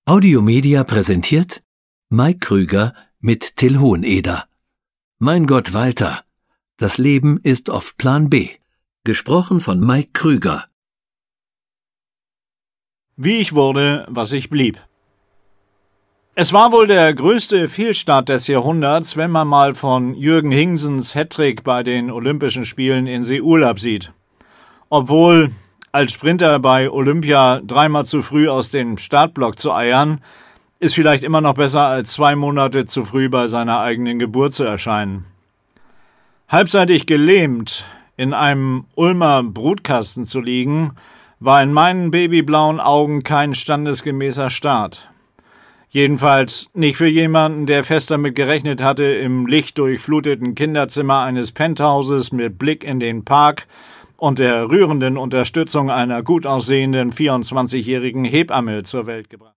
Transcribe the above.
Audiomedia präsentiert Mike Krüger mit Till Hoheneder. Mein Gott, Walter, das Leben ist oft Plan B. Gesprochen von Mike Krüger. Wie ich wurde, was ich blieb. Es war wohl der größte Fehlstart des Jahrhunderts, wenn man mal von Jürgen Hingsens Hattrick bei den Olympischen Spielen in Seoul absieht. Obwohl, als Sprinter bei Olympia dreimal zu früh aus dem Startblock zu eiern, ist vielleicht immer noch besser, als 2 Monate zu früh bei seiner eigenen Geburt zu erscheinen. Halbseitig gelähmt in einem Ulmer Brutkasten zu liegen, war in meinen babyblauen Augen kein standesgemäßer Start. Jedenfalls nicht für jemanden, der fest damit gerechnet hatte, im lichtdurchfluteten Kinderzimmer eines Penthauses mit Blick in den Park und der rührenden Unterstützung einer gut aussehenden 24-jährigen Hebamme zur Welt gebracht.